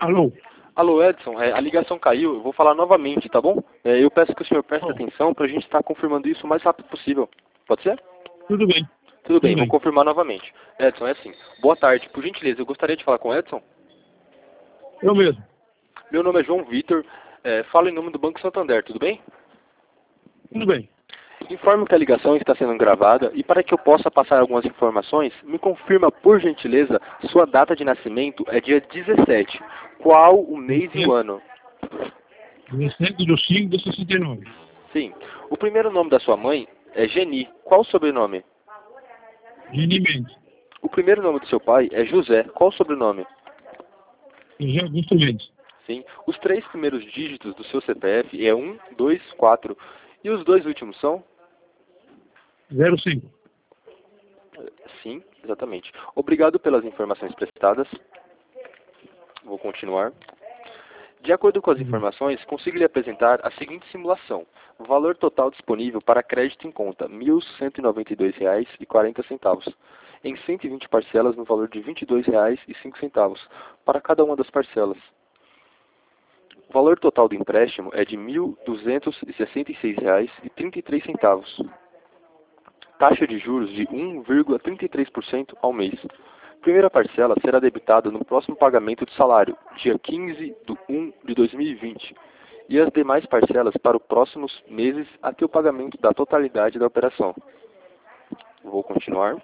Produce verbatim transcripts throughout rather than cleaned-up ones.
Alô? Alô, Edson, é, a ligação caiu, eu vou falar novamente, tá bom? É, eu peço que o senhor preste Oh, atenção para a gente estar confirmando isso o mais rápido possível. Pode ser? tudo bem. Tudo bem, Tudo vou bem. confirmar novamente. Edson, é assim. Boa tarde, por gentileza, eu gostaria de falar com o Edson. Eu mesmo. Meu nome é João Vitor, é, falo em nome do Banco Santander, tudo bem? Tudo bem. Informo que a ligação está sendo gravada e para que eu possa passar algumas informações, me confirma, por gentileza, sua data de nascimento é dia dezessete. Qual o mês e o ano? dezessete de cinco de sessenta e nove. Sim. O primeiro nome da sua mãe é Geni. Qual o sobrenome? Geni Mendes. O primeiro nome do seu pai é José. Qual o sobrenome? José Augusto Mendes. Sim. Os três primeiros dígitos do seu C P F é um, dois, quatro. E os dois últimos são? zero cinco. Sim, exatamente. Obrigado pelas informações prestadas. Vou continuar. De acordo com as informações, consigo lhe apresentar a seguinte simulação. O valor total disponível para crédito em conta, mil cento e noventa e dois reais e quarenta centavos. Em cento e vinte parcelas no valor de vinte e dois reais e cinco centavos para cada uma das parcelas. O valor total do empréstimo é de mil duzentos e sessenta e seis reais e trinta e três centavos. Taxa de juros de um vírgula trinta e três por cento ao mês. Primeira parcela será debitada no próximo pagamento de salário, dia quinze de um de dois mil e vinte, e as demais parcelas para os próximos meses até o pagamento da totalidade da operação. Vou continuar.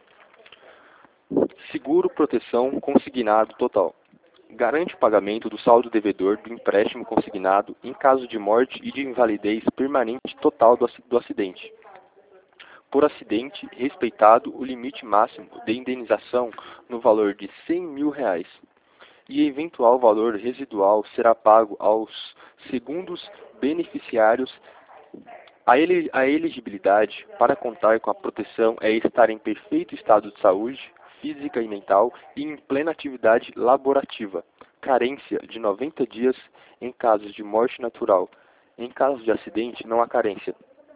Seguro proteção consignado total. Garante o pagamento do saldo devedor do empréstimo consignado em caso de morte e de invalidez permanente total do do acidente. Por acidente, respeitado o limite máximo de indenização no valor de cem mil reais. E eventual valor residual será pago aos segundos beneficiários. A, ele, a elegibilidade para contar com a proteção é estar em perfeito estado de saúde, física e mental, e em plena atividade laborativa. Carência de noventa dias em casos de morte natural. Em caso de acidente, não há carência.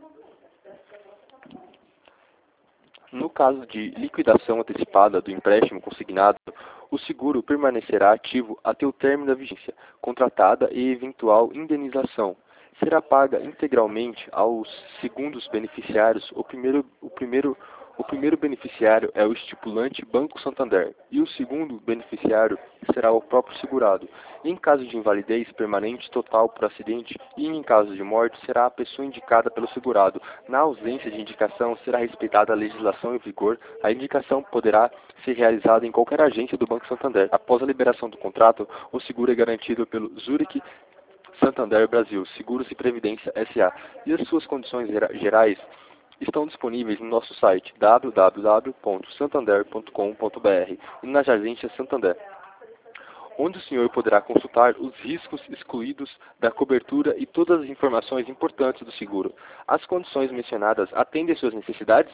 No caso de liquidação antecipada do empréstimo consignado, o seguro permanecerá ativo até o término da vigência contratada e eventual indenização. Será paga integralmente aos segundos beneficiários. O primeiro, o primeiro, o primeiro beneficiário é o estipulante Banco Santander e o segundo beneficiário será o próprio segurado. Em caso de invalidez permanente total por acidente e em caso de morte será a pessoa indicada pelo segurado. Na ausência de indicação será respeitada a legislação em vigor. A indicação poderá ser realizada em qualquer agência do Banco Santander. Após a liberação do contrato, o seguro é garantido pelo Zurich Santander Brasil, Seguros e Previdência S A E as suas condições gerais estão disponíveis no nosso site w w w ponto santander ponto com ponto b r e nas agências Santander, onde o senhor poderá consultar os riscos excluídos da cobertura e todas as informações importantes do seguro. As condições mencionadas atendem às suas necessidades?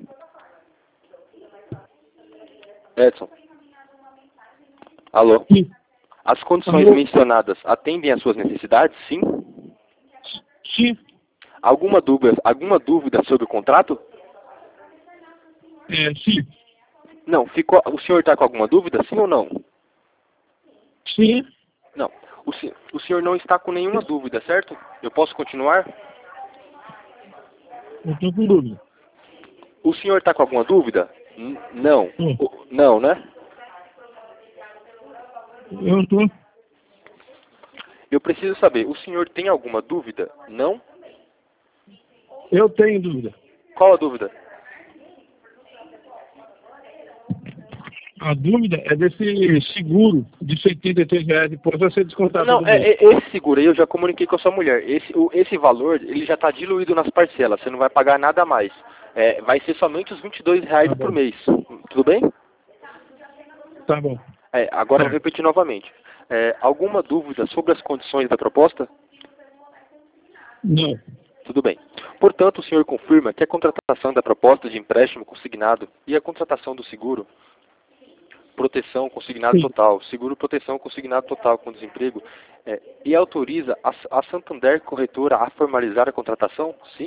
Edson? Alô? Sim. As condições Alô? mencionadas atendem às suas necessidades? Sim? Sim. Alguma dúvida, alguma dúvida sobre o contrato? É, sim. Não. Ficou, o senhor está com alguma dúvida? Sim ou não? Sim. Não. O, se, o senhor não está com nenhuma dúvida, certo? Eu posso continuar? Eu estou com dúvida. O senhor está com alguma dúvida? N não. Tô. O, não, né? Eu estou. Eu preciso saber, o senhor tem alguma dúvida? Não? Eu tenho dúvida. Qual a dúvida? A dúvida é desse seguro de setenta e três reais depois vai ser descontado Não, do é, mês. é, esse seguro aí eu já comuniquei com a sua mulher. Esse, o, esse valor, ele já está diluído nas parcelas. Você não vai pagar nada a mais. É, vai ser somente os vinte e dois reais Tá por bom. mês. Tudo bem? Tá bom. É, agora eu vou Certo. repetir novamente. É, alguma dúvida sobre as condições da proposta? Não. Tudo bem. Portanto, o senhor confirma que a contratação da proposta de empréstimo consignado e a contratação do seguro, proteção consignado Sim. total, seguro proteção consignado total com desemprego, é, e autoriza a, a Santander Corretora a formalizar a contratação? Sim?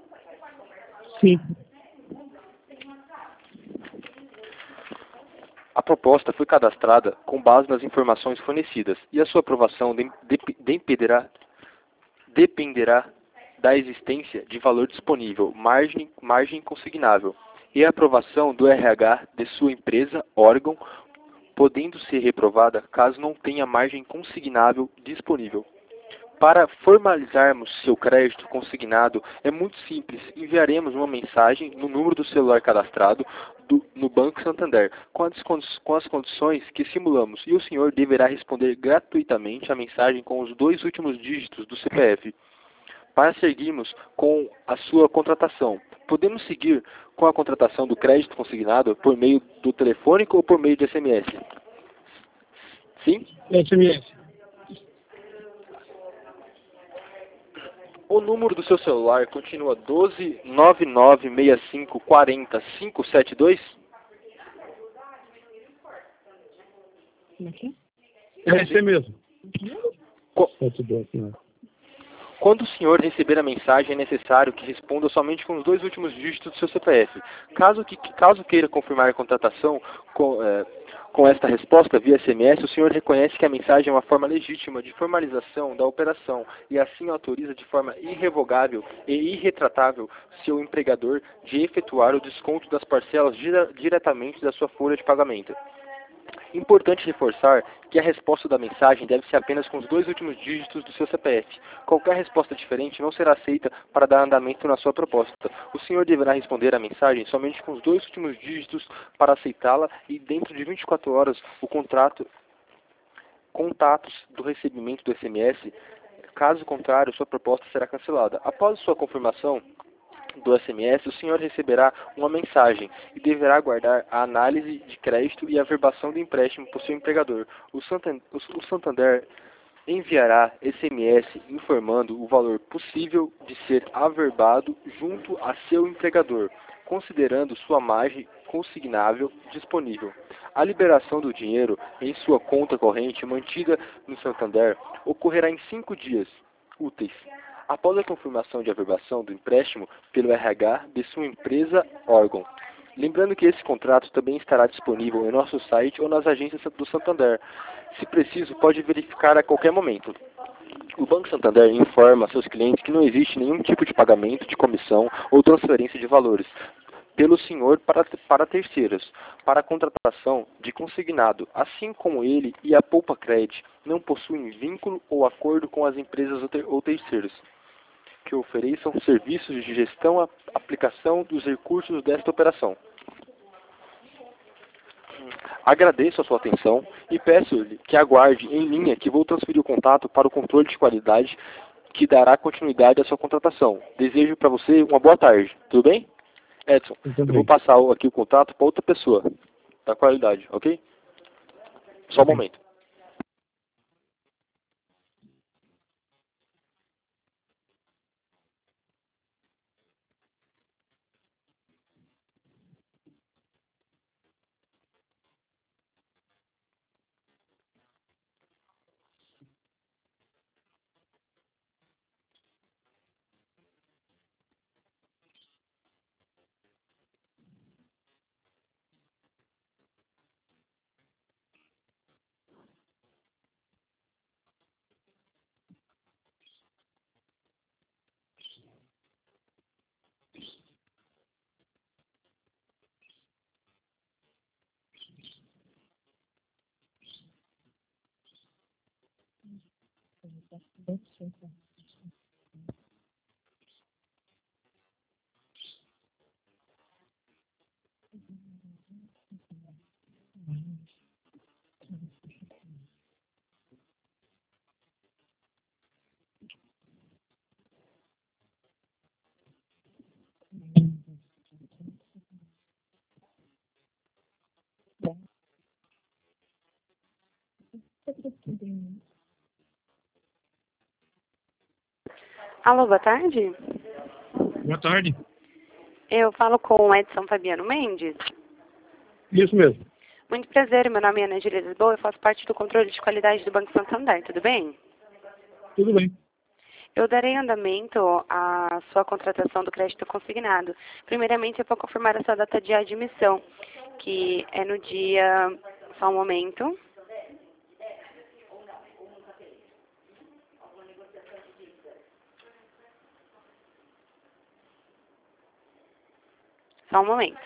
Sim. A proposta foi cadastrada com base nas informações fornecidas e a sua aprovação de- de- dependerá, dependerá da existência de valor disponível, margem, margem consignável, e a aprovação do R H de sua empresa, órgão, podendo ser reprovada caso não tenha margem consignável disponível. Para formalizarmos seu crédito consignado, é muito simples. Enviaremos uma mensagem no número do celular cadastrado do- no Banco Santander, com as, con- com as condições que simulamos, e o senhor deverá responder gratuitamente a mensagem com os dois últimos dígitos do C P F. Para seguirmos com a sua contratação, podemos seguir com a contratação do crédito consignado por meio do telefônico ou por meio de S M S? Sim? S M S. O número do seu celular continua doze nove nove seis cinco quatro zero cinco sete dois? É esse mesmo. Co- Sete dois, né? Quando o senhor receber a mensagem, é necessário que responda somente com os dois últimos dígitos do seu C P F. Caso, que, caso queira confirmar a contratação com, eh, com esta resposta via S M S, o senhor reconhece que a mensagem é uma forma legítima de formalização da operação e assim autoriza de forma irrevogável e irretratável seu empregador de efetuar o desconto das parcelas dire- diretamente da sua folha de pagamento. Importante reforçar que a resposta da mensagem deve ser apenas com os dois últimos dígitos do seu C P F. Qualquer resposta diferente não será aceita para dar andamento na sua proposta. O senhor deverá responder à mensagem somente com os dois últimos dígitos para aceitá-la e dentro de vinte e quatro horas o contrato, contatos do recebimento do S M S. Caso contrário, sua proposta será cancelada. Após sua confirmação do S M S, o senhor receberá uma mensagem e deverá aguardar a análise de crédito e a averbação do empréstimo por seu empregador. O Santander, o Santander enviará S M S informando o valor possível de ser averbado junto a seu empregador, considerando sua margem consignável disponível. A liberação do dinheiro em sua conta corrente mantida no Santander ocorrerá em cinco dias úteis, após a confirmação de averbação do empréstimo pelo R H de sua empresa órgão. Lembrando que esse contrato também estará disponível em nosso site ou nas agências do Santander. Se preciso, pode verificar a qualquer momento. O Banco Santander informa a seus clientes que não existe nenhum tipo de pagamento de comissão ou transferência de valores pelo senhor para, para terceiros, para a contratação de consignado, assim como ele e a Poupa Cred não possuem vínculo ou acordo com as empresas ou, ter, ou terceiros que ofereçam serviços de gestão e aplicação dos recursos desta operação. Agradeço a sua atenção e peço-lhe que aguarde em linha que vou transferir o contato para o controle de qualidade que dará continuidade à sua contratação. Desejo para você uma boa tarde. Tudo bem? Edson, eu vou passar aqui o contato para outra pessoa da qualidade, ok? Só um momento. Alô, boa tarde. Boa tarde. Eu falo com o Edson Fabiano Mendes. Isso mesmo. Muito prazer, meu nome é Ana Júlia Lisboa, eu faço parte do controle de qualidade do Banco Santander, tudo bem? Tudo bem. Eu darei andamento à sua contratação do crédito consignado. Primeiramente, eu vou confirmar a sua data de admissão. que é no dia... Só um momento. Só um momento.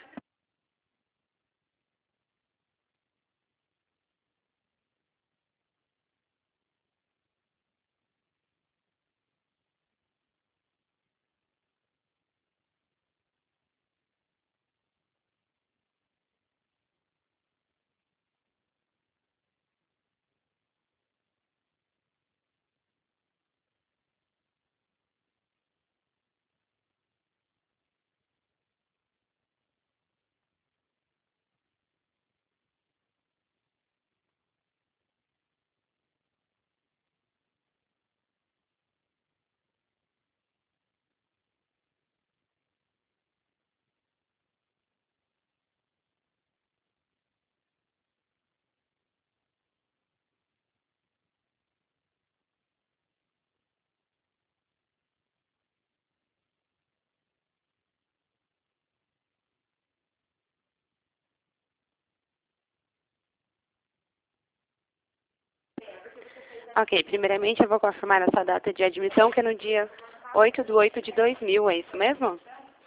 Ok, primeiramente eu vou confirmar essa data de admissão, que é no dia oito de oito de dois mil, é isso mesmo?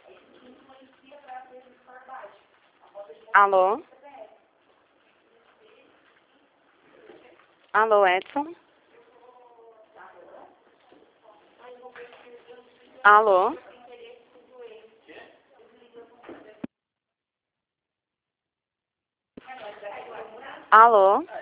Alô? Alô, Edson? Alô? Alô?